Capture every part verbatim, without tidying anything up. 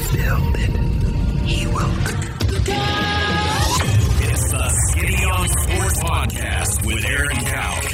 build it, he will. It's the Skinny on Sports Podcast with Aaron Cowk.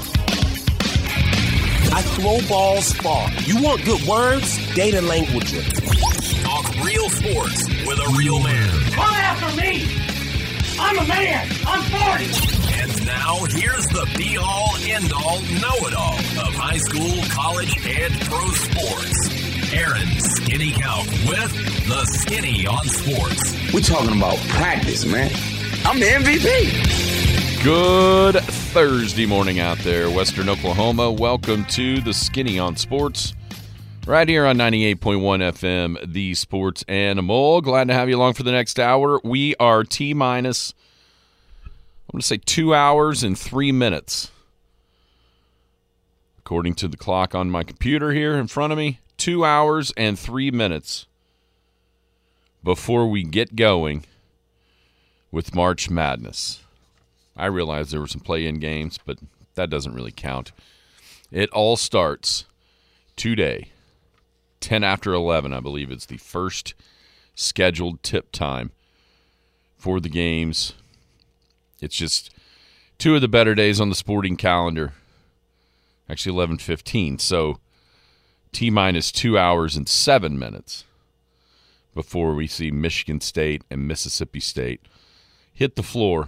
I throw balls far. You want good words? Data language. Talk real sports with a real man. Come after me! I'm a man! I'm forty! And now, here's the be-all, end-all, know-it-all of high school, college, and pro sports. Aaron Skinny Cowk with the Skinny on Sports. We're talking about practice, man. I'm the M V P. Good Thursday morning out there, Western Oklahoma. Welcome to the Skinny on Sports, right here on ninety-eight point one F M, the Sports Animal. Glad to have you along for the next hour. We are T-minus, I'm going to say two hours and three minutes. According to the clock on my computer here in front of me, two hours and three minutes before we get going with March Madness. I realize there were some play-in games, but that doesn't really count. It all starts today, ten after eleven, I believe. It's the first scheduled tip time for the games. It's just two of the better days on the sporting calendar. Actually, eleven fifteen. So, T-minus two hours and seven minutes before we see Michigan State and Mississippi State hit the floor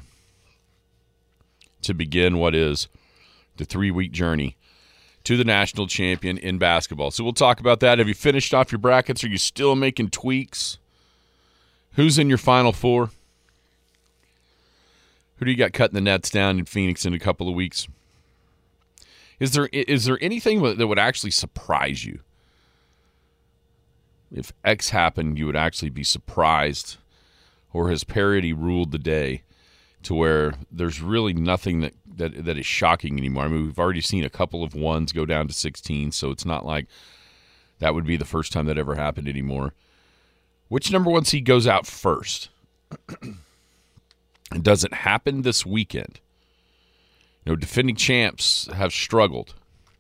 to begin what is the three-week journey to the national champion in basketball. So we'll talk about that. Have you finished off your brackets? Are you still making tweaks? Who's in your Final Four? Who do you got cutting the nets down in Phoenix in a couple of weeks? Is there is there anything that would actually surprise you? If X happened, you would actually be surprised, or has parity ruled the day to where there's really nothing that, that, that is shocking anymore? I mean, we've already seen a couple of ones go down to sixteen, so it's not like that would be the first time that ever happened anymore. Which number one seed goes out first? And does it happen this weekend? You know, defending champs have struggled.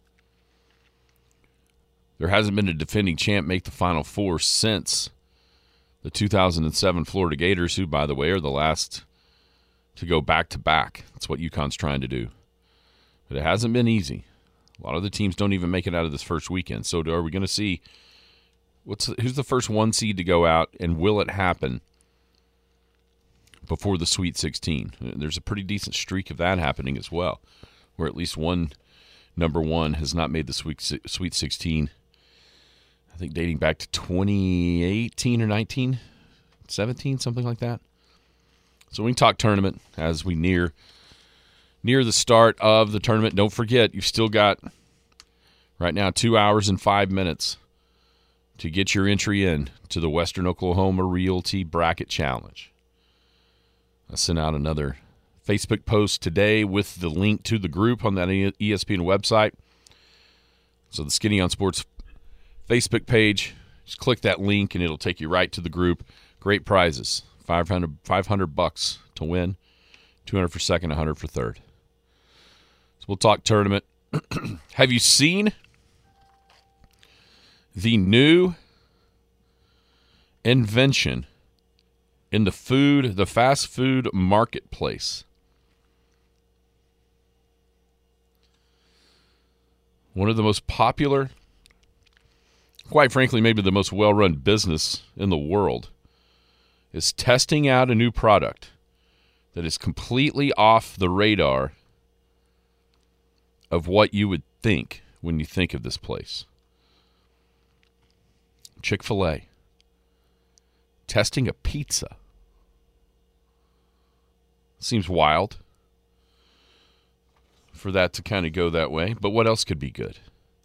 There hasn't been a defending champ make the Final Four since the two thousand seven Florida Gators, who, by the way, are the last to go back-to-back. That's what UConn's trying to do. But it hasn't been easy. A lot of the teams don't even make it out of this first weekend. So are we going to see what's who's the first one seed to go out, and will it happen before the Sweet sixteen? There's a pretty decent streak of that happening as well, where at least one number one has not made the Sweet Sweet sixteen, I think dating back to twenty eighteen or nineteen, seventeen, something like that. So we can talk tournament as we near near the start of the tournament. Don't forget, you've still got right now two hours and five minutes to get your entry in to the Western Oklahoma Realty Bracket Challenge. I sent out another Facebook post today with the link to the group on that E S P N website. So the Skinny on Sports Facebook page, just click that link and it'll take you right to the group. Great prizes, five hundred, five hundred bucks to win, two hundred for second, one hundred for third. So we'll talk tournament. Have you seen the new invention in the food, the fast food marketplace? One of the most popular, quite frankly, maybe the most well-run business in the world is testing out a new product that is completely off the radar of what you would think when you think of this place. Chick-fil-A testing a pizza. Seems wild for that to kind of go that way, but what else could be good?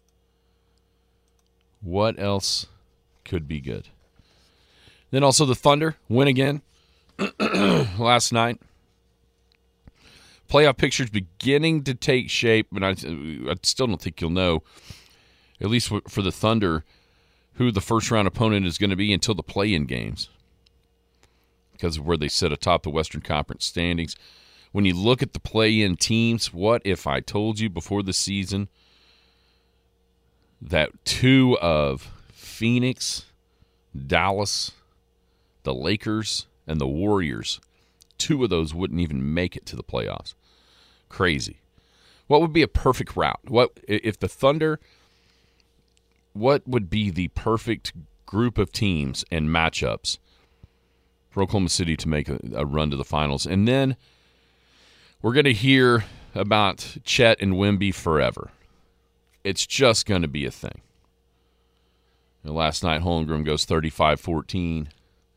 What else could be good? Then also the Thunder win again last night. Playoff picture's beginning to take shape, but I, I still don't think you'll know, at least for the Thunder, who the first-round opponent is going to be until the play-in games, because of where they sit atop the Western Conference standings. When you look at the play-in teams, what if I told you before the season that two of Phoenix Dallas, the Lakers, and the Warriors. Two of those wouldn't even make it to the playoffs. Crazy. What would be a perfect route? What if the Thunder, what would be the perfect group of teams and matchups for Oklahoma City to make a, a run to the finals? And then we're going to hear about Chet and Wemby forever. It's just going to be a thing. You know, last night, Holmgren goes thirty-five fourteen.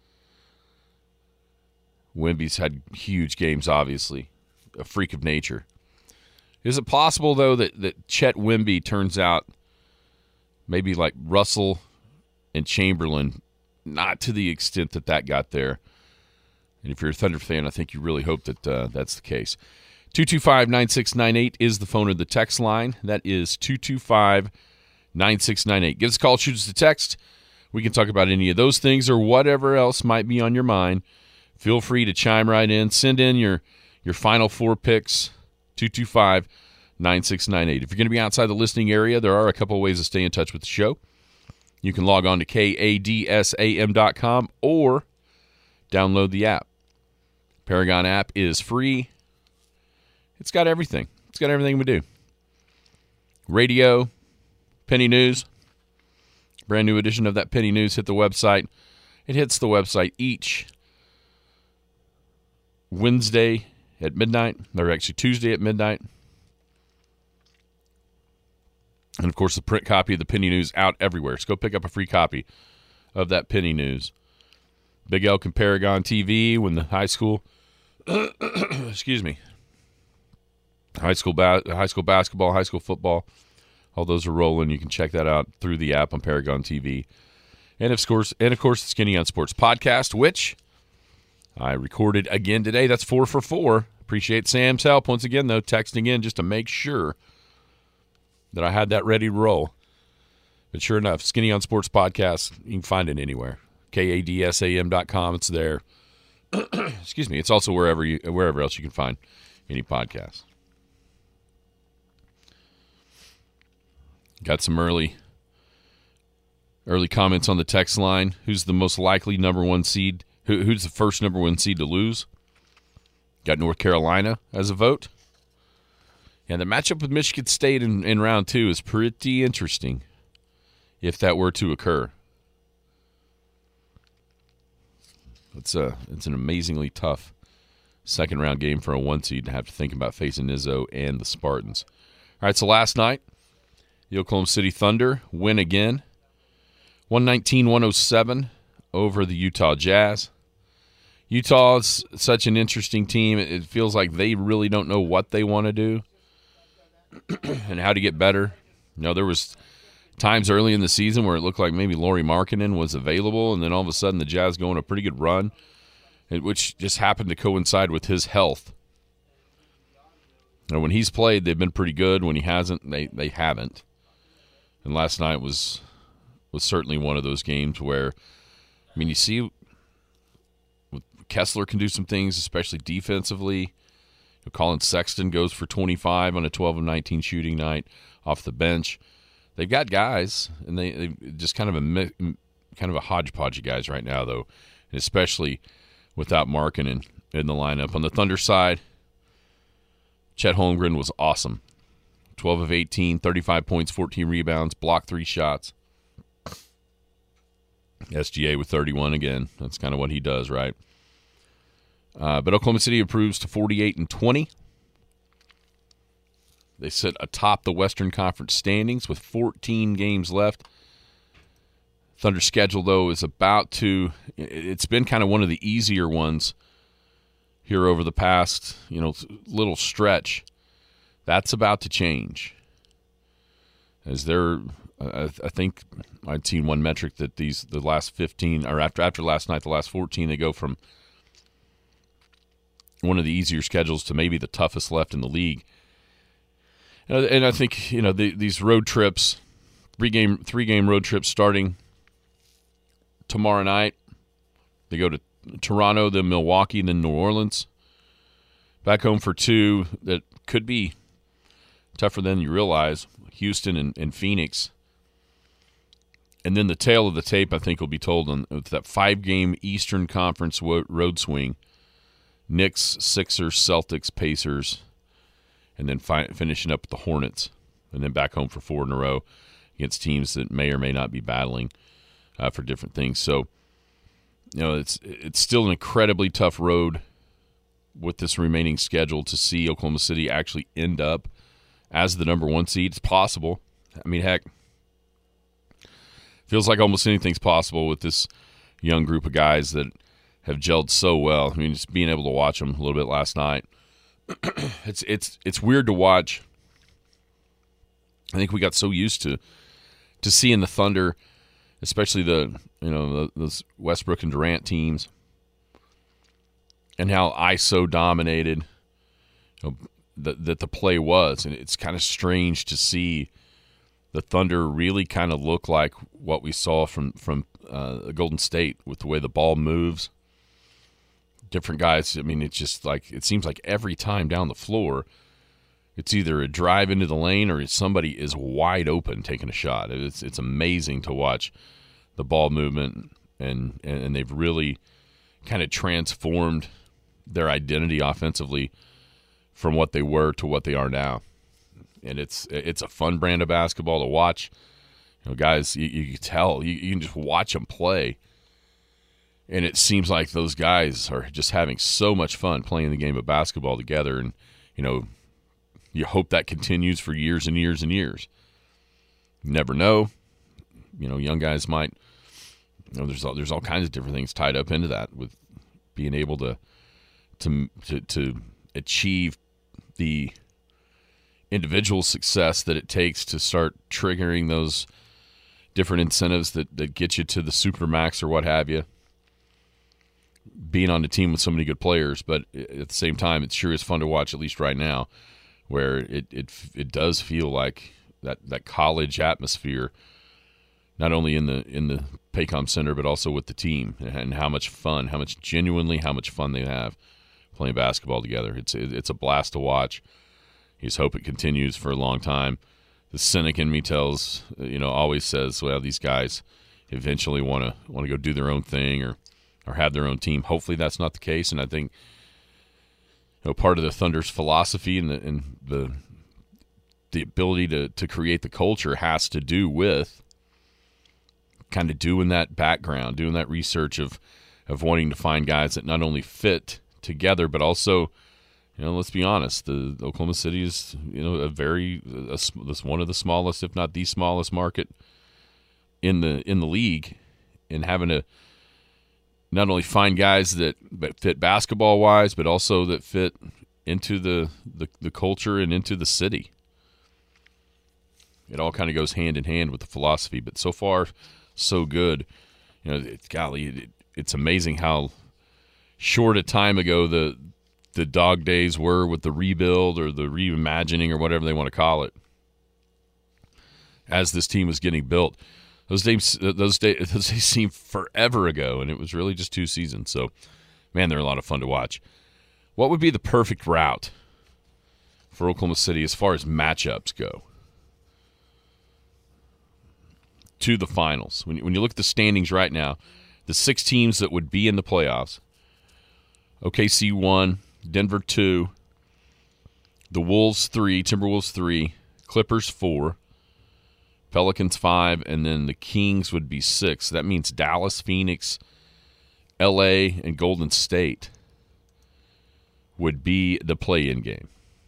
Wemby's had huge games, obviously. A freak of nature. Is it possible, though, that, that Chet Wemby turns out maybe like Russell and Chamberlain, not to the extent that that got there? And if you're a Thunder fan, I think you really hope that uh, that's the case. two two five, nine six nine eight is the phone or the text line. That is two two five, nine six nine eight. Give us a call, shoot us a text. We can talk about any of those things or whatever else might be on your mind. Feel free to chime right in. Send in your, your final four picks, two two five, nine six nine eight. If you're going to be outside the listening area, there are a couple of ways to stay in touch with the show. You can log on to K A D S A M dot com or download the app. Paragon app is free. It's got everything. It's got everything we do. Radio, Penny News, brand new edition of that Penny News hit the website. It hits the website each Wednesday at midnight, or actually Tuesday at midnight. And, of course, the print copy of the Penny News out everywhere. So go pick up a free copy of that Penny News. Big Elk and Paragon T V when the high school, excuse me, high school ba- high school basketball, high school football, all those are rolling. You can check that out through the app on Paragon T V. And, of course, and of course, the Skinny on Sports podcast, which I recorded again today. That's four for four. Appreciate Sam's help once again, though, texting in just to make sure that I had that ready to roll. But sure enough, Skinny on Sports podcast, you can find it anywhere. K A D S A M dot com, it's there. Excuse me. It's also wherever you wherever else you can find any podcast. Got some early early comments on the text line. Who's the most likely number one seed? Who, who's the first number one seed to lose? Got North Carolina as a vote. And the matchup with Michigan State in, in round two is pretty interesting if that were to occur. It's a it's an amazingly tough second round game for a one seed to have to think about facing Izzo and the Spartans. All right, so last night, the Oklahoma City Thunder win again, one nineteen to one oh seven over the Utah Jazz. Utah's such an interesting team. It feels like they really don't know what they want to do and how to get better. You know, there was times early in the season where it looked like maybe Lauri Markkanen was available, and then all of a sudden the Jazz go on a pretty good run, which just happened to coincide with his health. You know, when he's played, they've been pretty good. When he hasn't, they, they haven't. And last night was was certainly one of those games where, I mean, you see Kessler can do some things, especially defensively. Colin Sexton goes for twenty-five on a twelve of nineteen shooting night off the bench. They've got guys, and they they just kind of a kind of a hodgepodge of guys right now, though, and especially without Markkanen in the lineup. On the Thunder side, Chet Holmgren was awesome. twelve of eighteen, thirty-five points, fourteen rebounds, blocked three shots. S G A with thirty-one again. That's kind of what he does, right? Uh, but Oklahoma City improves to forty-eight and twenty. They sit atop the Western Conference standings with fourteen games left. Thunder's schedule, though, is about to – it's been kind of one of the easier ones here over the past, you know, little stretch. That's about to change. As they're uh, – I think I'd seen one metric that these the last fifteen – or after after last night, the last fourteen, they go from one of the easier schedules to maybe the toughest left in the league. And I think, you know, the, these road trips, three-game three-game road trips starting tomorrow night. They go to Toronto, then Milwaukee, then New Orleans. Back home for two that could be tougher than you realize. Houston and, and Phoenix. And then the tale of the tape, I think, will be told on that five-game Eastern Conference road swing. Knicks, Sixers, Celtics, Pacers, and then fi- finishing up with the Hornets, and then back home for four in a row against teams that may or may not be battling uh, for different things. So, you know, it's it's still an incredibly tough road with this remaining schedule to see Oklahoma City actually end up as the number one seed. It's possible. I mean, heck, feels like almost anything's possible with this young group of guys that have gelled so well. I mean, just being able to watch them a little bit last night, it's it's it's weird to watch. I think we got so used to to seeing the Thunder, especially the you know the, those Westbrook and Durant teams, and how I S O dominated, you know, that that the play was, and it's kind of strange to see the Thunder really kind of look like what we saw from from uh, Golden State with the way the ball moves. Different guys. I mean, it's just like it seems like every time down the floor, it's either a drive into the lane or somebody is wide open taking a shot. It's it's amazing to watch the ball movement, and and they've really kind of transformed their identity offensively from what they were to what they are now. And it's it's a fun brand of basketball to watch. You know, guys, you, you can tell. You, you can just watch them play. And it seems like those guys are just having so much fun playing the game of basketball together. And, you know, you hope that continues for years and years and years. You never know. You know, young guys might, you know, there's all, there's all kinds of different things tied up into that with being able to to to, to achieve the individual success that it takes to start triggering those different incentives that, that get you to the supermax or what have you. Being on the team with so many good players, but at the same time, it sure is fun to watch, at least right now, where it it it does feel like that, that college atmosphere, not only in the in the Paycom Center, but also with the team, and how much fun, how much genuinely, how much fun they have playing basketball together. It's it's a blast to watch. You just hope it continues for a long time. The cynic in me tells, you know, always says, well, these guys eventually want to want to go do their own thing or or have their own team. Hopefully that's not the case, and I think, you know, part of the Thunder's philosophy and the and the the ability to to create the culture has to do with kind of doing that background, doing that research of of wanting to find guys that not only fit together, but also, you know, let's be honest, the Oklahoma City is, you know, a very a, a, one of the smallest, if not the smallest market in the in the league, and having to not only find guys that, that fit basketball-wise, but also that fit into the, the, the culture and into the city. It all kind of goes hand in hand with the philosophy, but so far, so good. You know, it, golly, it, it's amazing how short a time ago the the dog days were with the rebuild or the reimagining or whatever they want to call it. As this team was getting built, those days those days those days seem forever ago, and it was really just two seasons. So, man, they're a lot of fun to watch. What would be the perfect route for Oklahoma City as far as matchups go to the finals? When you, when you look at the standings right now, the six teams that would be in the playoffs: O K C one, Denver two, the Wolves three, Timberwolves three, Clippers four, Pelicans five, and then the Kings would be six. That means Dallas, Phoenix, L A, and Golden State would be the play-in game.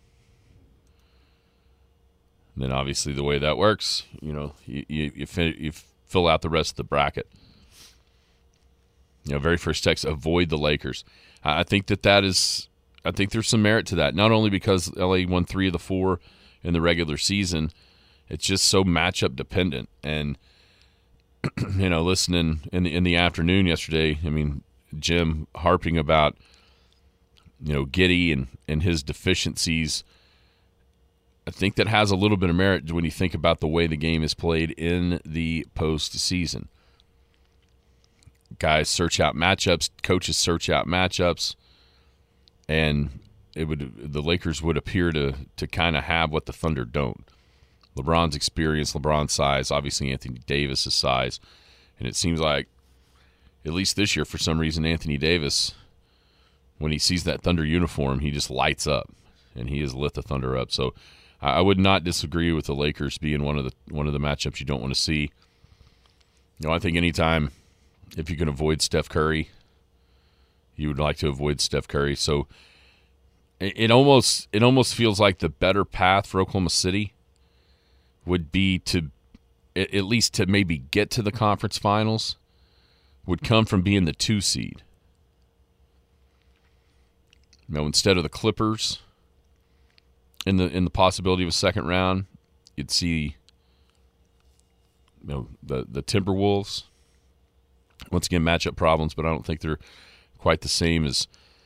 And then obviously the way that works, you know, you you, you, fin- you fill out the rest of the bracket. You know, very first text, avoid the Lakers. I think that that is, I think there's some merit to that. Not only because L A won three of the four in the regular season, it's just so matchup dependent. And, you know, listening in the, in the afternoon yesterday, I mean, Jim harping about, you know, Giddey and, and his deficiencies, I think that has a little bit of merit when you think about the way the game is played in the postseason. Guys search out matchups, coaches search out matchups, and it would the Lakers would appear to to kind of have what the Thunder don't. LeBron's experience, LeBron's size, obviously Anthony Davis' size. And it seems like, at least this year, for some reason, Anthony Davis, when he sees that Thunder uniform, he just lights up, and he has lit the Thunder up. So I would not disagree with the Lakers being one of the one of the matchups you don't want to see. You know, I think anytime, if you can avoid Steph Curry, you would like to avoid Steph Curry. So it, it almost it almost feels like the better path for Oklahoma City would be to, at least to maybe get to the conference finals, would come from being the two seed. You know, instead of the Clippers in the in the possibility of a second round, you'd see, you know, the the Timberwolves. Once again, matchup problems, but I don't think they're quite the same as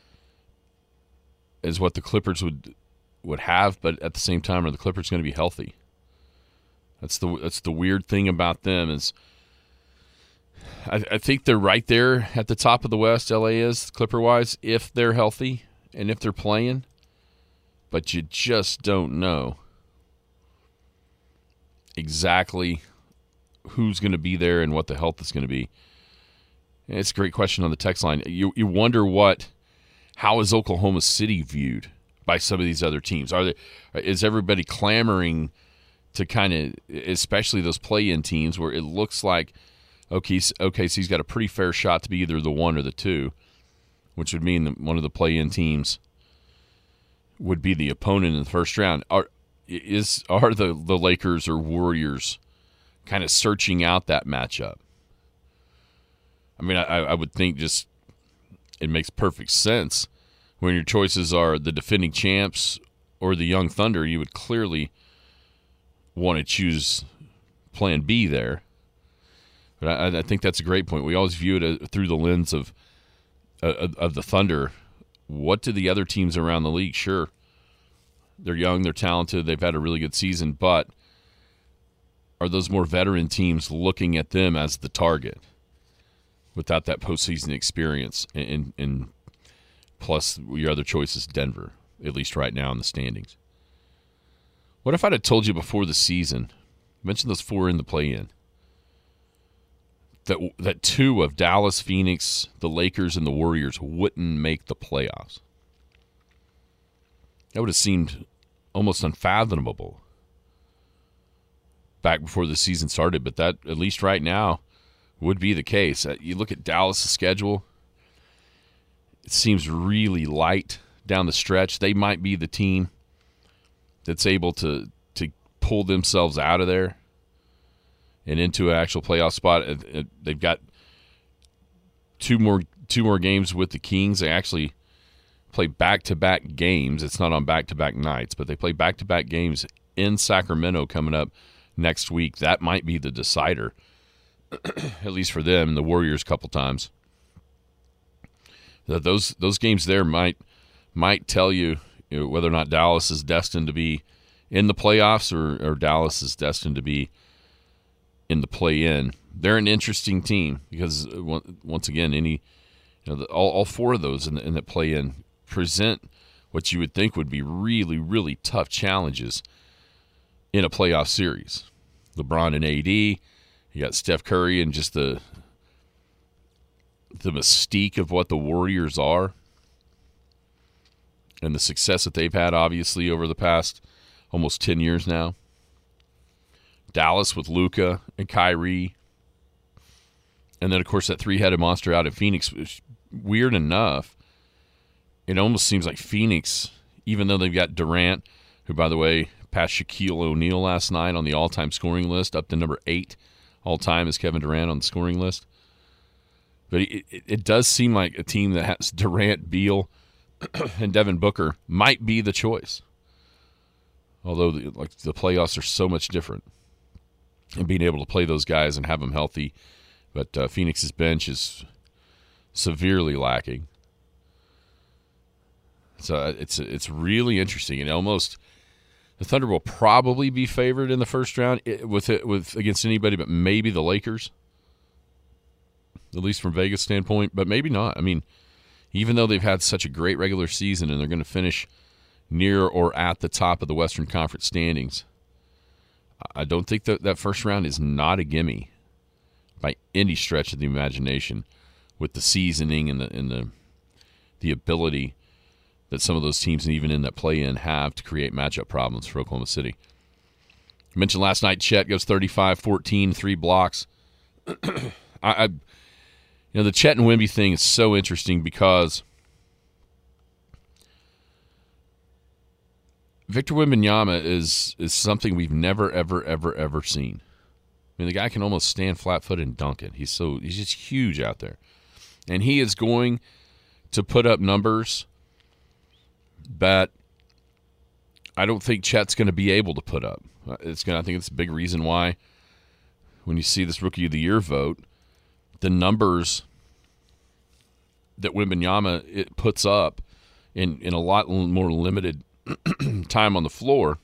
as what the Clippers would would have. But at the same time, are the Clippers going to be healthy? That's the that's the weird thing about them is I, I think they're right there at the top of the West. L A is Clipper-wise if they're healthy and if they're playing, but you just don't know exactly who's going to be there and what the health is going to be. And it's a great question on the text line. You you wonder what, how is Oklahoma City viewed by some of these other teams? Are they, is everybody clamoring to kind of, especially those play-in teams where it looks like okay, O K C's got a pretty fair shot to be either the one or the two, which would mean that one of the play-in teams would be the opponent in the first round. Are is are the, the Lakers or Warriors kind of searching out that matchup? I mean, I, I would think just it makes perfect sense when your choices are the defending champs or the young Thunder. You would clearly want to choose Plan B there. But I, I think that's a great point. We always view it through the lens of uh, of the Thunder. What do the other teams around the league? Sure, they're young, they're talented, they've had a really good season, but are those more veteran teams looking at them as the target without that postseason experience? And, and, and plus, your other choice is Denver, at least right now in the standings. What if I'd have told you before the season, mentioned those four in the play-in, that that two of Dallas, Phoenix, the Lakers, and the Warriors wouldn't make the playoffs? That would have seemed almost unfathomable back before the season started, but that, at least right now, would be the case. You look at Dallas' schedule, it seems really light down the stretch. They might be the team that's able to, to pull themselves out of there and into an actual playoff spot. They've got two more two more games with the Kings. They actually play back-to-back games. It's not on back-to-back nights, but they play back-to-back games in Sacramento coming up next week. That might be the decider, at least for them, the Warriors a couple times. Those those games there might might tell you, you know, whether or not Dallas is destined to be in the playoffs or, or Dallas is destined to be in the play-in. They're an interesting team because, once again, any you know the, all, all four of those in the, in the play-in present what you would think would be really, really tough challenges in a playoff series. LeBron and A D, you got Steph Curry and just the the mystique of what the Warriors are and the success that they've had, obviously, over the past almost ten years now. Dallas with Luka and Kyrie. And then, of course, that three-headed monster out at Phoenix. Weird enough, it almost seems like Phoenix, even though they've got Durant, who, by the way, passed Shaquille O'Neal last night on the all-time scoring list, up to number eight all-time is Kevin Durant on the scoring list. But it, it, it does seem like a team that has Durant, Beal, and Devin Booker might be the choice. Although the, like the playoffs are so much different, and being able to play those guys and have them healthy. But uh, Phoenix's bench is severely lacking. So uh, it's it's really interesting, and almost the Thunder will probably be favored in the first round with it, with against anybody, but maybe the Lakers, at least from Vegas standpoint. But maybe not. I mean, even though they've had such a great regular season and they're going to finish near or at the top of the Western Conference standings, I don't think that that first round is not a gimme by any stretch of the imagination, with the seasoning and the and the the ability that some of those teams, and even in that play-in, have to create matchup problems for Oklahoma City. I mentioned last night, Chet goes thirty-five fourteen, three blocks. I, I, you know, the Chet and Wemby thing is so interesting because Victor Wembanyama is is something we've never, ever, ever, ever seen. I mean, the guy can almost stand flat-footed and dunk it. He's so he's just huge out there, and he is going to put up numbers that I don't think Chet's going to be able to put up. It's going. I think it's a big reason why when you see this Rookie of the Year vote, the numbers that Wembanyama it puts up in in a lot more limited time on the floor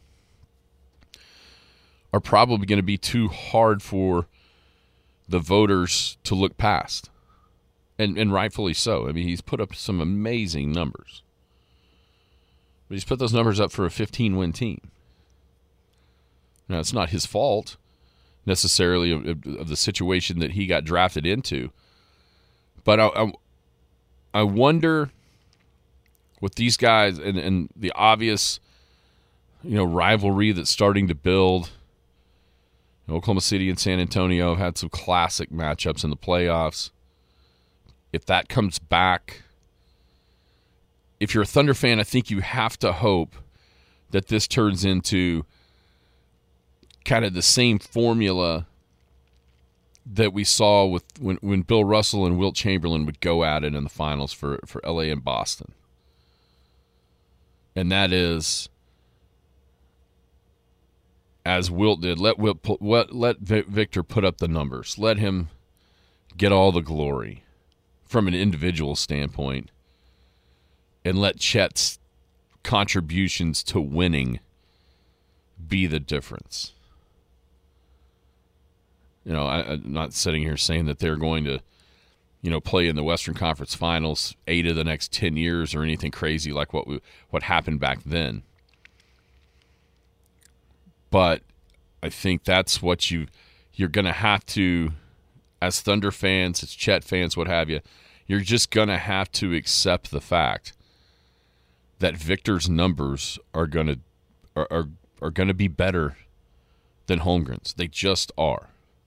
are probably going to be too hard for the voters to look past. And and rightfully so. I mean, he's put up some amazing numbers. But he's put those numbers up for a fifteen-win team. Now, it's not his fault necessarily of, of the situation that he got drafted into. But I, I, I wonder with these guys and, and the obvious, you know, rivalry that's starting to build. Oklahoma City and San Antonio have had some classic matchups in the playoffs. If that comes back, if you're a Thunder fan, I think you have to hope that this turns into kind of the same formula that we saw with when, when Bill Russell and Wilt Chamberlain would go at it in the finals for, for L A and Boston. And that is, as Wilt did, let Wilt put, let, let Victor put up the numbers. Let him get all the glory from an individual standpoint, and let Chet's contributions to winning be the difference. You know, I, I'm not sitting here saying that they're going to, you know, play in the Western Conference Finals eight of the next ten years or anything crazy like what we, what happened back then. But I think that's what you you're going to have to, as Thunder fans, as Chet fans, what have you, you're just going to have to accept the fact that Victor's numbers are going to are, are are going to be better than Holmgren's. They just are.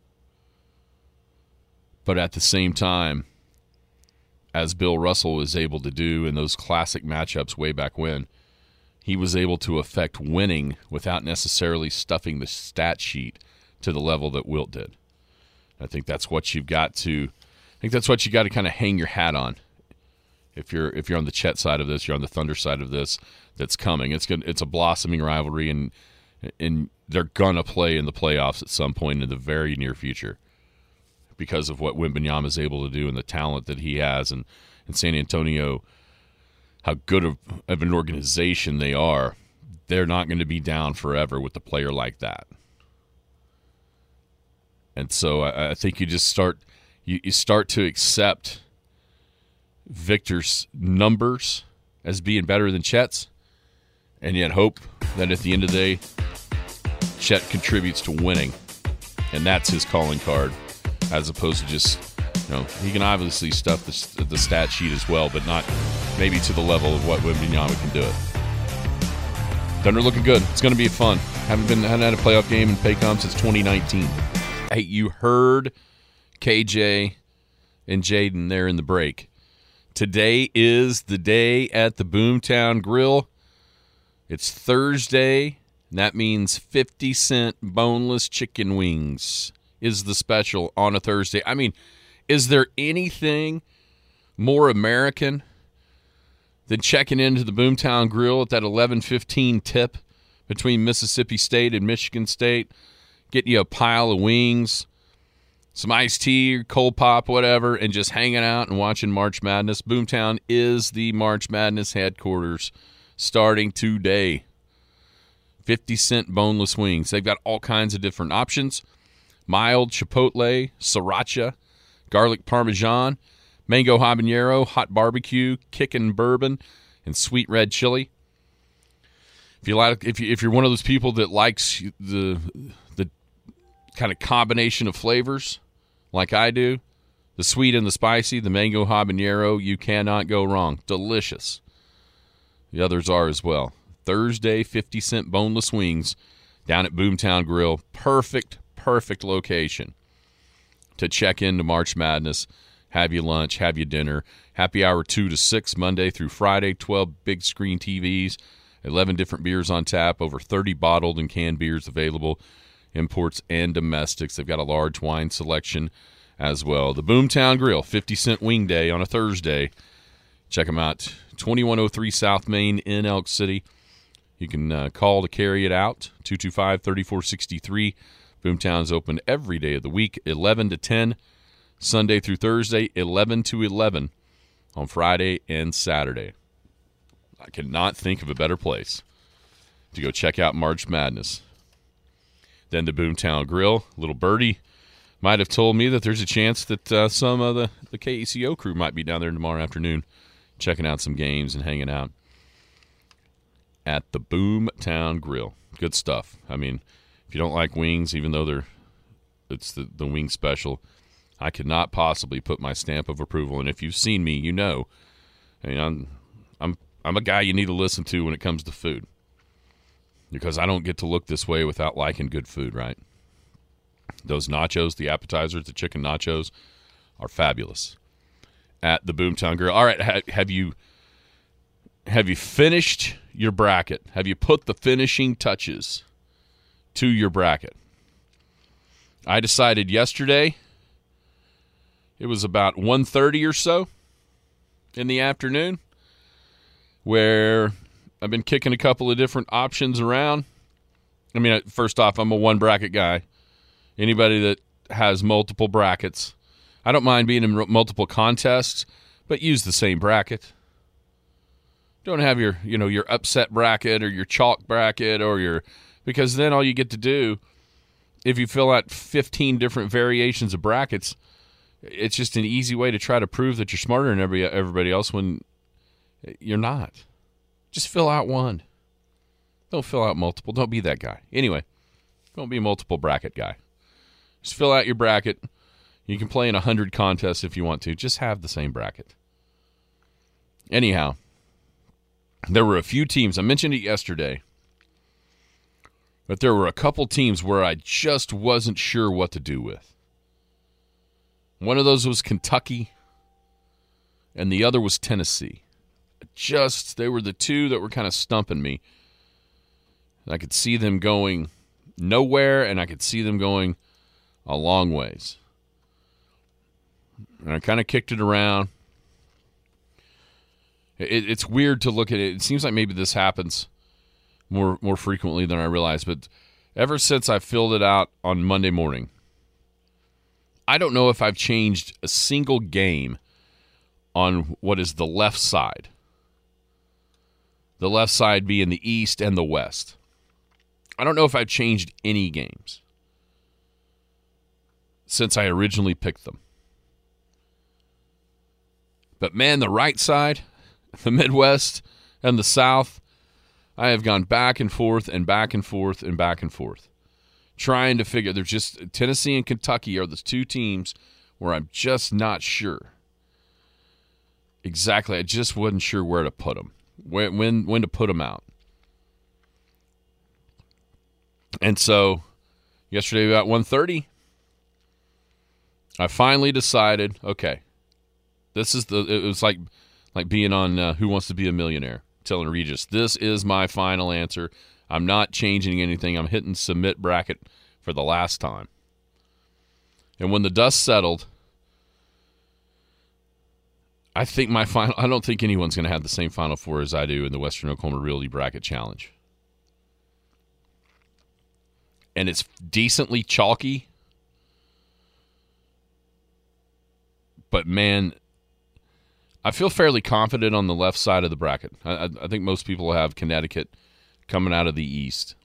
But at the same time, as Bill Russell was able to do in those classic matchups way back when, he was able to affect winning without necessarily stuffing the stat sheet to the level that Wilt did. I think that's what you've got to I think that's what you got to kind of hang your hat on. If you're if you're on the Chet side of this, you're on the Thunder side of this, that's coming. It's good it's a blossoming rivalry, and and they're gonna play in the playoffs at some point in the very near future because of what Wembanyama is able to do and the talent that he has, and in San Antonio, how good of, of an organization they are. They're not going to be down forever with a player like that. And so I, I think you just start you, you start to accept Victor's numbers as being better than Chet's, and yet hope that at the end of the day, Chet contributes to winning, and that's his calling card, as opposed to just, you know, he can obviously stuff the, the stat sheet as well, but not maybe to the level of what Wembanyama can do it. Thunder looking good. It's going to be fun. Haven't been haven't had a playoff game in Paycom since twenty nineteen. Hey, you heard K J and Jaden there in the break. Today is the day at the Boomtown Grill. It's Thursday, and that means fifty cent boneless chicken wings is the special on a Thursday. I mean, is there anything more American than checking into the Boomtown Grill at that eleven fifteen tip between Mississippi State and Michigan State, getting you a pile of wings, some iced tea, cold pop, whatever, and just hanging out and watching March Madness? Boomtown is the March Madness headquarters starting today. fifty cent boneless wings. They've got all kinds of different options. Mild chipotle, sriracha, garlic parmesan, mango habanero, hot barbecue, kickin' bourbon, and sweet red chili. If you like, if you, if you're one of those people that likes the the kind of combination of flavors, like I do, the sweet and the spicy, the mango habanero, you cannot go wrong. Delicious. The others are as well. Thursday, fifty cent boneless wings down at Boomtown Grill. Perfect, perfect location to check into March Madness. Have your lunch, have your dinner. Happy hour two to six, Monday through Friday. twelve big screen T Vs. eleven different beers on tap, over thirty bottled and canned beers available, imports and domestics. They've got a large wine selection as well. The Boomtown Grill, fifty cent wing day on a Thursday. Check them out, twenty-one oh three South Main in Elk City. You can uh, call to carry it out, two two five, three four six three. Boomtown's open every day of the week, eleven to ten, Sunday through Thursday, eleven to eleven on Friday and Saturday. I cannot think of a better place to go check out March Madness than the Boomtown Grill. Little birdie might have told me that there's a chance that uh, some of the, the K E C O crew might be down there tomorrow afternoon checking out some games and hanging out at the Boomtown Grill. Good stuff. I mean, if you don't like wings, even though they're it's the, the wing special, I could not possibly put my stamp of approval. And if you've seen me, you know, I mean, I'm I'm I'm a guy you need to listen to when it comes to food, because I don't get to look this way without liking good food, right? Those nachos, the appetizers, the chicken nachos, are fabulous at the Boomtown Grill. All right, ha- have you have you finished your bracket? Have you put the finishing touches to your bracket? I decided yesterday, it was about one thirty or so in the afternoon, where I've been kicking a couple of different options around. I mean, first off, I'm a one bracket guy. Anybody that has multiple brackets, I don't mind being in multiple contests, but use the same bracket. Don't have your, you know, your upset bracket or your chalk bracket or your, because then all you get to do, if you fill out fifteen different variations of brackets, it's just an easy way to try to prove that you're smarter than every, everybody else when you're not. Just fill out one. Don't fill out multiple. Don't be that guy. Anyway, don't be a multiple bracket guy. Just fill out your bracket. You can play in one hundred contests if you want to. Just have the same bracket. Anyhow, there were a few teams. I mentioned it yesterday. But there were a couple teams where I just wasn't sure what to do with. One of those was Kentucky, and the other was Tennessee. Just, they were the two that were kind of stumping me. I could see them going nowhere, and I could see them going a long ways. And I kind of kicked it around. It, it's weird to look at it. It seems like maybe this happens more more frequently than I realize, but ever since I filled it out on Monday morning, I don't know if I've changed a single game on what is the left side. The left side being the East and the West. I don't know if I've changed any games since I originally picked them. But man, the right side, the Midwest, and the South, I have gone back and forth and back and forth and back and forth, trying to figure. There's just Tennessee and Kentucky are the two teams where I'm just not sure. Exactly, I just wasn't sure where to put them, when when when to put them out. And so, yesterday about one thirty, I finally decided, okay, this is the. It was like like being on uh, Who Wants to Be a Millionaire. Telling Regis, this is my final answer. I'm not changing anything. I'm hitting submit bracket for the last time. And when the dust settled, I think my final, I don't think anyone's going to have the same Final Four as I do in the Western Oklahoma Realty Bracket Challenge. And it's decently chalky. But man, I feel fairly confident on the left side of the bracket. I, I think most people have Connecticut coming out of the East.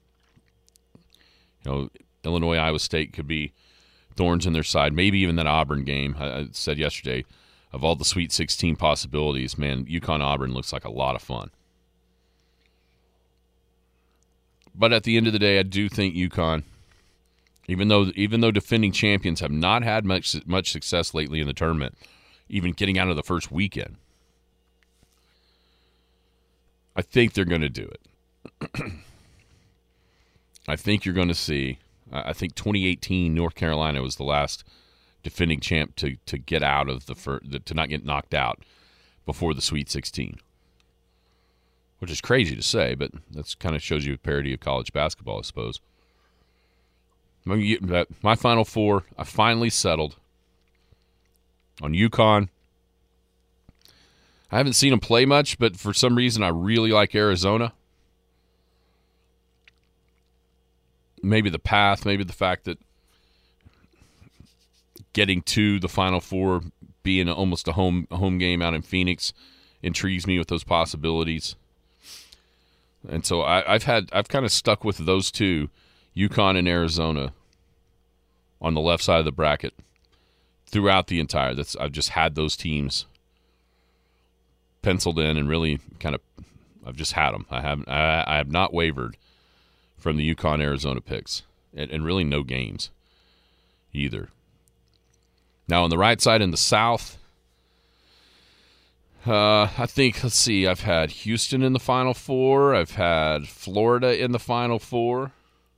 You know, Illinois, Iowa State could be thorns in their side. Maybe even that Auburn game. I, I said yesterday, of all the Sweet sixteen possibilities, man, UConn Auburn looks like a lot of fun. But at the end of the day, I do think UConn, even though even though defending champions have not had much much success lately in the tournament, even getting out of the first weekend, I think they're going to do it. I think you're going to see. I think twenty eighteen North Carolina was the last defending champ to to get out of the first, to not get knocked out before the Sweet sixteen, which is crazy to say, but that kind of shows you a parody of college basketball, I suppose. My Final Four, I finally settled on UConn. I haven't seen them play much, but for some reason I really like Arizona. Maybe the path, maybe the fact that getting to the Final Four, being almost a home a home game out in Phoenix, intrigues me with those possibilities. And so I, I've had I've kind of stuck with those two, UConn and Arizona, on the left side of the bracket throughout the entire. That's I've just had those teams penciled in and really kind of I've just had them. I haven't I, I have not wavered from the UConn Arizona picks, and, and really no games either. Now on the right side in the South, uh, I think, let's see, I've had Houston in the Final Four. I've had Florida in the Final Four.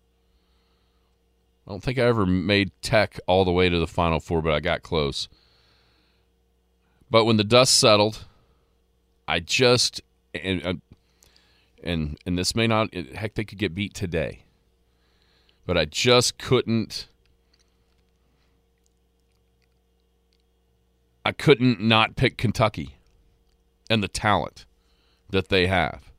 I don't think I ever made Tech all the way to the Final Four, but I got close. But when the dust settled, I just and and and this may not, heck, they could get beat today, but I just couldn't. I couldn't not pick Kentucky and the talent that they have.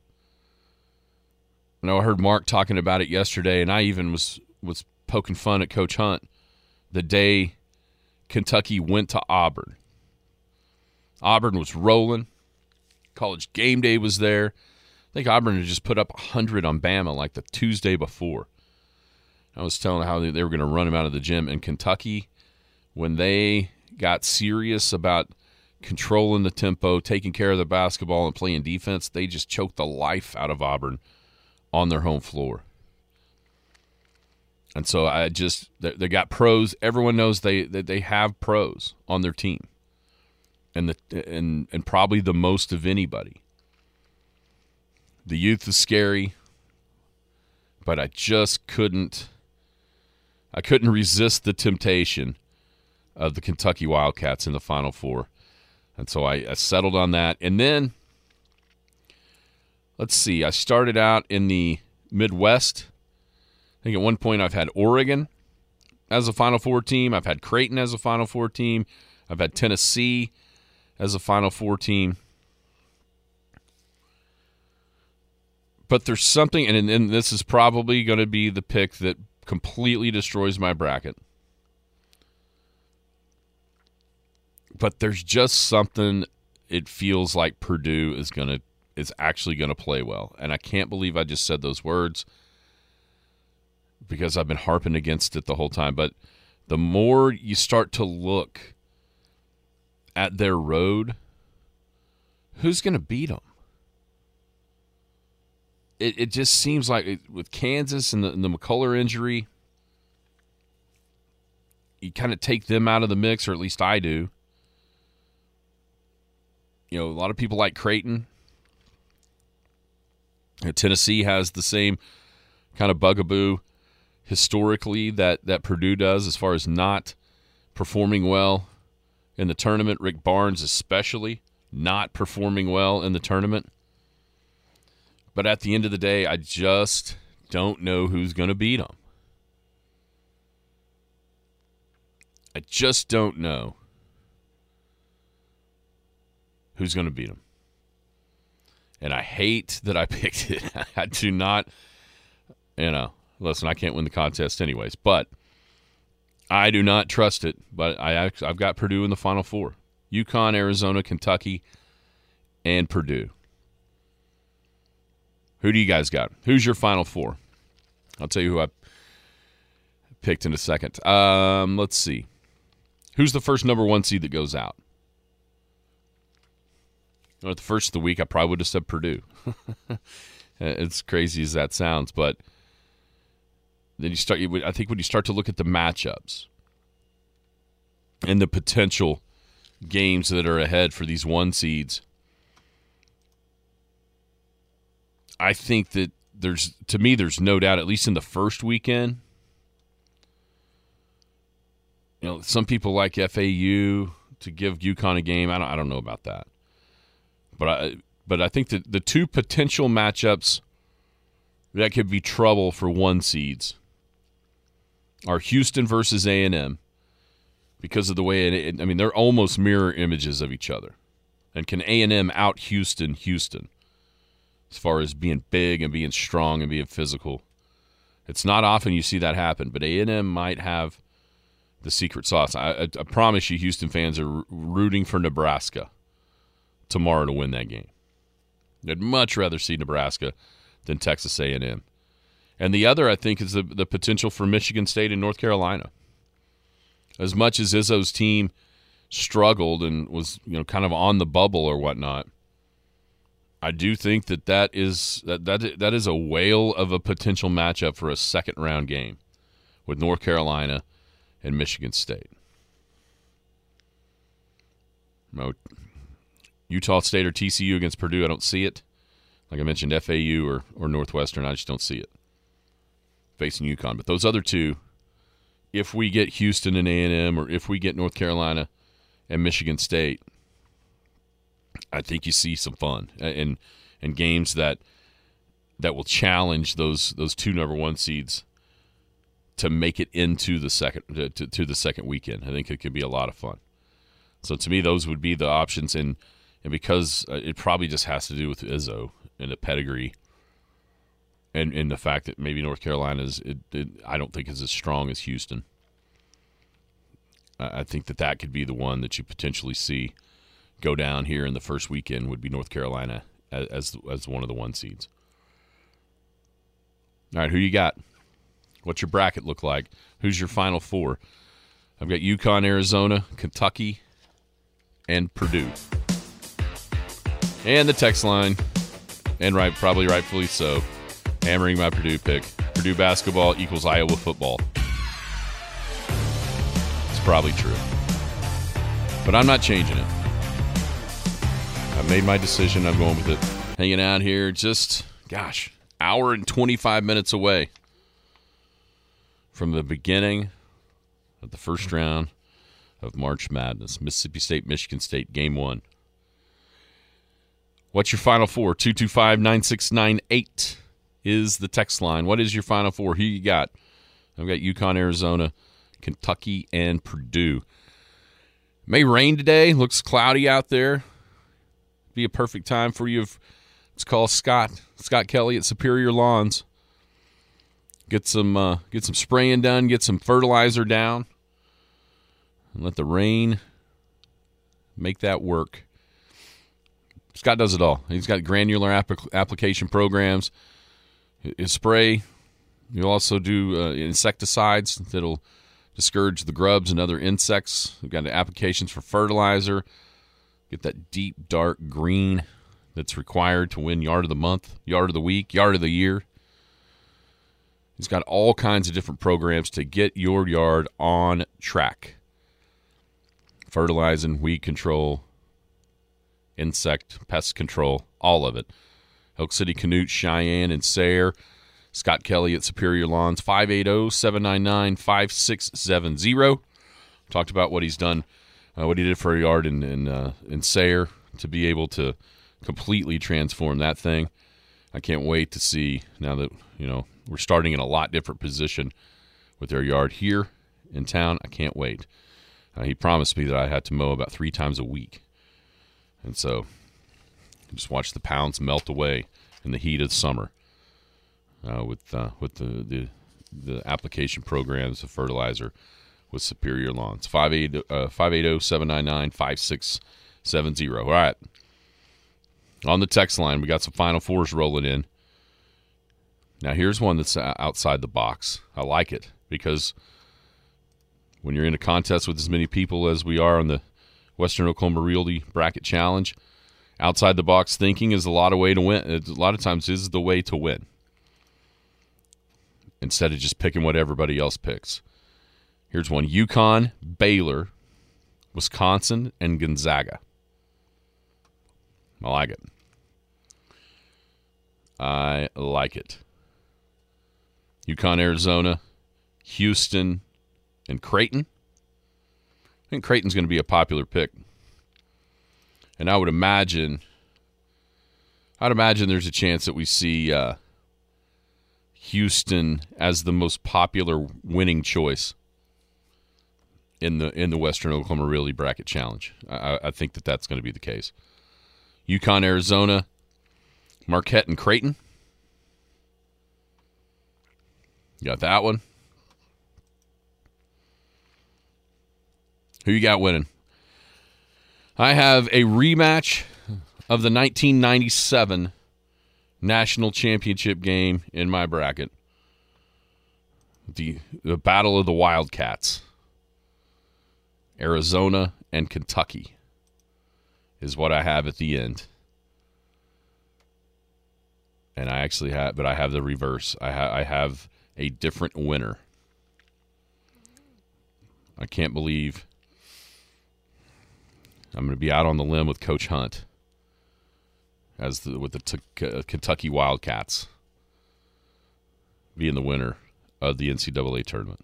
I know I heard Mark talking about it yesterday, and I even was was poking fun at Coach Hunt the day Kentucky went to Auburn. Auburn was rolling. College Game Day was there. I think Auburn had just put up one hundred on Bama like the Tuesday before. I was telling how they were going to run him out of the gym. And Kentucky, when they got serious about controlling the tempo, taking care of the basketball, and playing defense, they just choked the life out of Auburn on their home floor. And so I just, they got pros. Everyone knows they that they have pros on their team, and the and and probably the most of anybody. The youth is scary, but I just couldn't. I couldn't resist the temptation of the Kentucky Wildcats in the Final Four, and so I, I settled on that. And then, let's see, I started out in the Midwest. I think at one point I've had Oregon as a Final Four team. I've had Creighton as a Final Four team. I've had Tennessee as a Final Four team. But there's something, and, and this is probably going to be the pick that completely destroys my bracket. But there's just something, it feels like Purdue is going to is actually going to play well. And I can't believe I just said those words, because I've been harping against it the whole time. But the more you start to look at their road, who's going to beat them? It it just seems like it, with Kansas and the, and the McCullough injury, you kind of take them out of the mix, or at least I do. You know, a lot of people like Creighton. Tennessee has the same kind of bugaboo historically that, that Purdue does as far as not performing well in the tournament. Rick Barnes especially not performing well in the tournament. But at the end of the day, I just don't know who's going to beat them. I just don't know who's going to beat them. And I hate that I picked it. I do not, you know, listen, I can't win the contest anyways, but I do not trust it. But I, I've got Purdue in the Final Four. UConn, Arizona, Kentucky, and Purdue. Who do you guys got? Who's your Final Four? I'll tell you who I picked in a second. Um, let's see. Who's the first number one seed that goes out? Well, at the first of the week, I probably would have said Purdue. It's crazy as that sounds, but then you start. I think when you start to look at the matchups and the potential games that are ahead for these one seeds, I think that there's, to me, there's no doubt, at least in the first weekend. You know, some people like F A U to give UConn a game. I don't, I don't know about that, but I, but I think that the two potential matchups that could be trouble for one seeds are Houston versus A and M, because of the way it, I mean, they're almost mirror images of each other. And can A and M out Houston Houston as far as being big and being strong and being physical? It's not often you see that happen, but A and M might have the secret sauce. I, I, I promise you, Houston fans are rooting for Nebraska tomorrow to win that game. They'd much rather see Nebraska than Texas A and M. And the other, I think, is the, the potential for Michigan State and North Carolina. As much as Izzo's team struggled and was, you know, kind of on the bubble or whatnot, I do think that that is that that that is a whale of a potential matchup for a second round game with North Carolina and Michigan State. No, Utah State or T C U against Purdue, I don't see it. Like I mentioned, F A U or or Northwestern, I just don't see it facing UConn. But those other two, if we get Houston and A and M, or if we get North Carolina and Michigan State, I think you see some fun and and games that that will challenge those those two number one seeds to make it into the second to, to, to the second weekend. I think it could be a lot of fun. So to me, those would be the options, and and because it probably just has to do with Izzo and the pedigree. And, and the fact that maybe North Carolina is, it, it, I don't think is as strong as Houston. I think that that could be the one that you potentially see go down here in the first weekend, would be North Carolina as as one of the one seeds. All right, who you got? What's your bracket look like? Who's your Final Four? I've got UConn, Arizona, Kentucky, and Purdue. And the text line, and right, probably rightfully so, hammering my Purdue pick. Purdue basketball equals Iowa football. It's probably true. But I'm not changing it. I made my decision. I'm going with it. Hanging out here just, gosh, hour and twenty-five minutes away from the beginning of the first round of March Madness. Mississippi State, Michigan State, game one. What's your Final Four? two two five, nine six nine eight is the text line. What is your Final Four? Who you got? I've got UConn, Arizona, Kentucky, and Purdue. May rain today. Looks cloudy out there. Be a perfect time for you. Let's call Scott, Scott Kelly at Superior Lawns. Get some, uh, get some spraying done. Get some fertilizer down, and let the rain make that work. Scott does it all. He's got granular app- application programs. His spray. You'll also do uh, insecticides that'll discourage the grubs and other insects. We've got applications for fertilizer. Get that deep, dark green that's required to win Yard of the Month, Yard of the Week, Yard of the Year. He's got all kinds of different programs to get your yard on track. Fertilizing, weed control, insect, pest control, all of it. Elk City, Canute, Cheyenne, and Sayre. Scott Kelly at Superior Lawns, five eight zero, seven nine nine, five six seven zero. Talked about what he's done, uh, what he did for a yard in in, uh, in Sayre to be able to completely transform that thing. I can't wait to see, now that, you know, we're starting in a lot different position with their yard here in town. I can't wait. Uh, he promised me that I had to mow about three times a week. And so just watch the pounds melt away in the heat of summer uh, with uh, with the, the the application programs of fertilizer with Superior Lawns. five eight zero, seven nine nine, five six seven zero. All right. On the text line, we got some Final Fours rolling in. Now, here's one that's outside the box. I like it because when you're in a contest with as many people as we are on the Western Oklahoma Realty Bracket Challenge, outside the box thinking is a lot of way to win. A lot of times is the way to win. instead of just picking what everybody else picks. Here's one: UConn, Baylor, Wisconsin, and Gonzaga. I like it. I like it. UConn, Arizona, Houston, and Creighton. I think Creighton's going to be a popular pick. And I would imagine, I'd imagine there's a chance that we see uh, Houston as the most popular winning choice in the in the Western Oklahoma Really Bracket Challenge. I, I think that that's going to be the case. UConn, Arizona, Marquette, and Creighton. You got that one. Who you got winning? I have a rematch of the nineteen ninety-seven National Championship game in my bracket. The, the Battle of the Wildcats. Arizona and Kentucky is what I have at the end. And I actually have, but I have the reverse. I, ha- I have a different winner. I can't believe I'm going to be out on the limb with Coach Hunt as the, with the t- uh, Kentucky Wildcats being the winner of the N C double A tournament.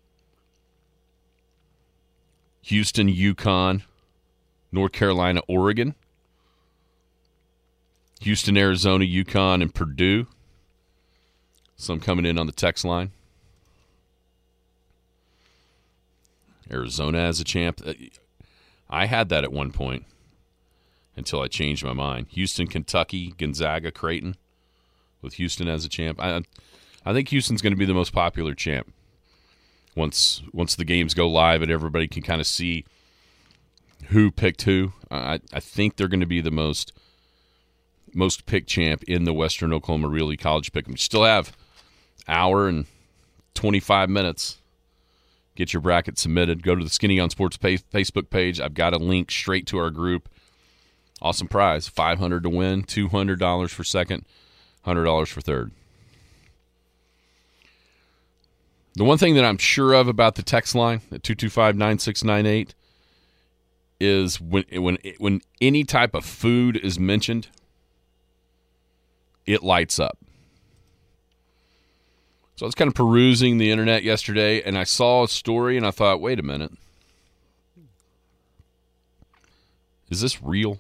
Houston, UConn, North Carolina, Oregon. Houston, Arizona, UConn, and Purdue. Some coming in on the text line. Arizona as a champ. I had that at one point until I changed my mind. Houston, Kentucky, Gonzaga, Creighton, with Houston as a champ. I, I think Houston's going to be the most popular champ. Once once the games go live and everybody can kind of see who picked who, I, I think they're going to be the most most picked champ in the Western Oklahoma Really College Pick'em. You still have hour and twenty-five minutes. Get your bracket submitted. Go to the Skinny on Sports page, Facebook page. I've got a link straight to our group. Awesome prize. five hundred dollars to win, two hundred dollars for second, one hundred dollars for third. The one thing that I'm sure of about the text line at two two five, nine six nine eight is when when when any type of food is mentioned, it lights up. So I was kind of perusing the internet yesterday, and I saw a story, and I thought, wait a minute. Is this real?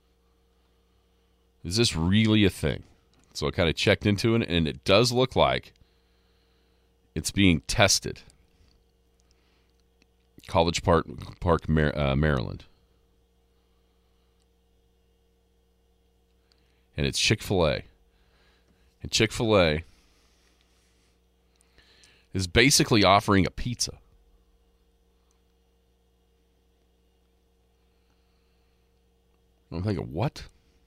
Is this really a thing? So I kind of checked into it, and it does look like it's being tested. College Park, Park uh, Maryland. And it's Chick-fil-A. And Chick-fil-A is basically offering a pizza. I'm thinking, what?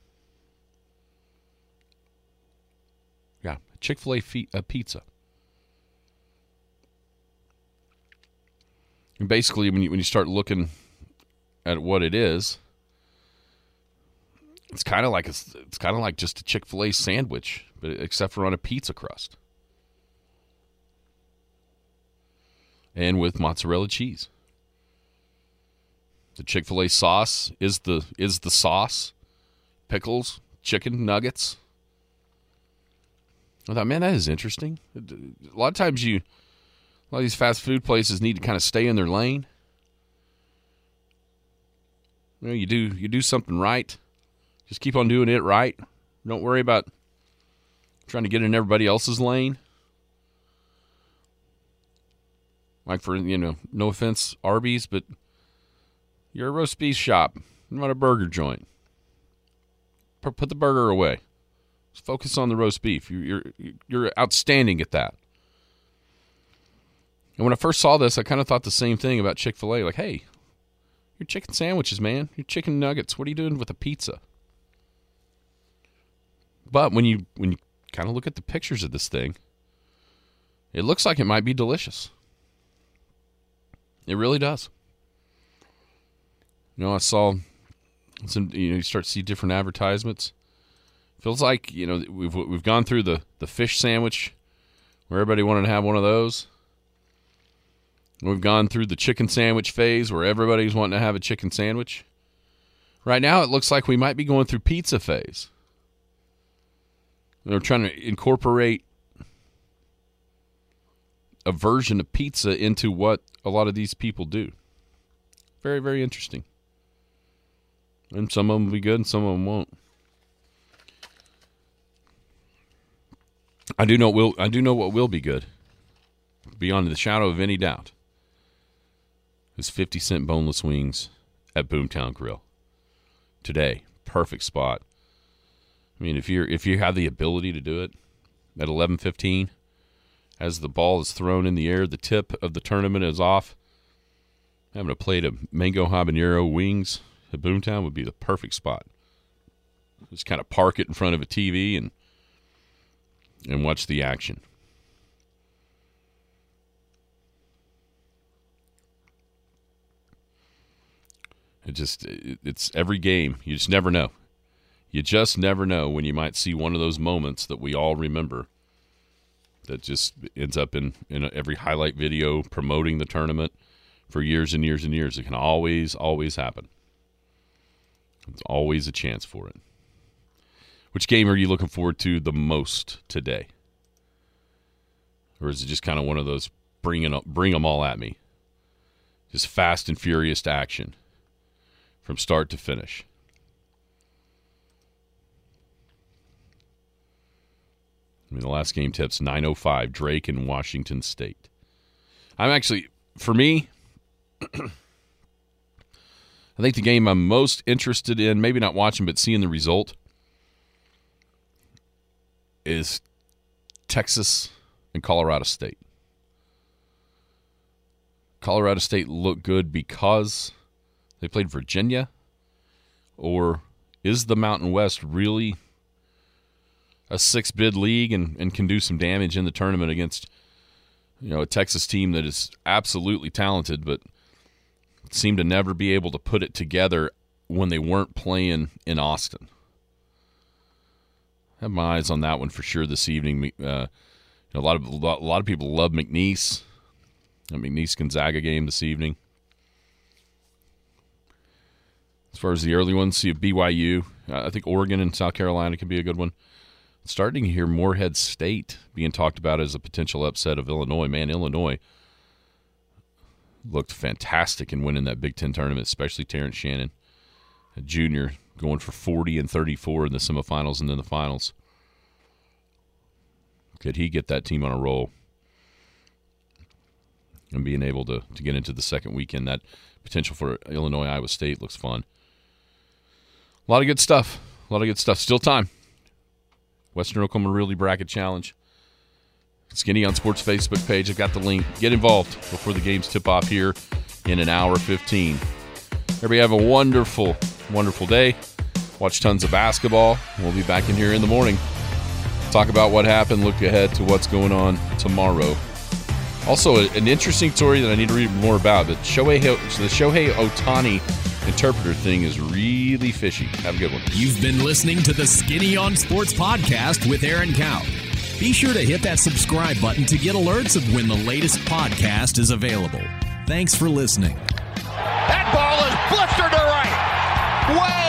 Yeah, Chick-fil-A fe- a pizza. And basically, when you when you start looking at what it is, it's kind of like a, it's kind of like just a Chick-fil-A sandwich, but except for on a pizza crust, and with mozzarella cheese. The Chick-fil-A sauce is the is the sauce, pickles, chicken nuggets. I thought, man, that is interesting. A lot of times you. A lot of these fast food places need to kind of stay in their lane. You know, you do you do something right. Just keep on doing it right. Don't worry about trying to get in everybody else's lane. Like for, you know, no offense, Arby's, but you're a roast beef shop, not a burger joint. Put the burger away. Just focus on the roast beef. You're you're, you're outstanding at that. And when I first saw this, I kind of thought the same thing about Chick-fil-A. Like, hey, your chicken sandwiches, man. Your chicken nuggets. What are you doing with a pizza? But when you when you kind of look at the pictures of this thing, it looks like it might be delicious. It really does. You know, I saw some, you know, you start to see different advertisements. Feels like, you know, we've we've gone through the, the fish sandwich where everybody wanted to have one of those. We've gone through the chicken sandwich phase where everybody's wanting to have a chicken sandwich. Right now, it looks like we might be going through pizza phase. They're trying to incorporate a version of pizza into what a lot of these people do. Very, very interesting. And some of them will be good and some of them won't. I do know will I do know what will be good, beyond the shadow of any doubt, is fifty cent boneless wings at Boomtown Grill. Today, perfect spot. I mean, if you're if you have the ability to do it at eleven fifteen, as the ball is thrown in the air, the tip of the tournament is off, having a plate of mango habanero wings at Boomtown would be the perfect spot. Just kind of park it in front of a T V and and watch the action. It just, it's every game. You just never know. You just never know when you might see one of those moments that we all remember that just ends up in, in every highlight video promoting the tournament for years and years and years. It can always, always happen. It's always a chance for it. Which game are you looking forward to the most today? Or is it just kind of one of those bring, it, bring them all at me? Just fast and furious action from start to finish. I mean, the last game tip's nine oh five, Drake and Washington State. I'm actually, for me, I think the game I'm most interested in, maybe not watching, but seeing the result, is Texas and Colorado State. Colorado State looked good because they played Virginia, or is the Mountain West really a six-bid league and, and can do some damage in the tournament against, you know, a Texas team that is absolutely talented but seemed to never be able to put it together when they weren't playing in Austin? I have my eyes on that one for sure this evening. Uh, a lot of a lot of people love McNeese. A McNeese Gonzaga game this evening. As far as the early ones, see B Y U. Uh, I think Oregon and South Carolina can be a good one. Starting to hear Morehead State being talked about as a potential upset of Illinois. Man, Illinois looked fantastic in winning that Big Ten tournament, especially Terrence Shannon, a junior, going for forty and thirty-four in the semifinals and then the finals. Could he get that team on a roll and being able to, to get into the second weekend? That potential for Illinois, Iowa State looks fun. A lot of good stuff. A lot of good stuff. Still time. Western Oklahoma Realty Bracket Challenge. Skinny on Sports Facebook page. I've got the link. Get involved before the games tip off here in an hour fifteen. Everybody have a wonderful, wonderful day. Watch tons of basketball. We'll be back in here in the morning. Talk about what happened. Look ahead to what's going on tomorrow. Also, an interesting story that I need to read more about. But Shohei, the Shohei Ohtani interpreter thing is really fishy. Have a good one. You've been listening to the Skinny on Sports podcast with Aaron Cow. Be sure to hit that subscribe button to get alerts of when the latest podcast is available. Thanks for listening. That ball is blistered to right. Way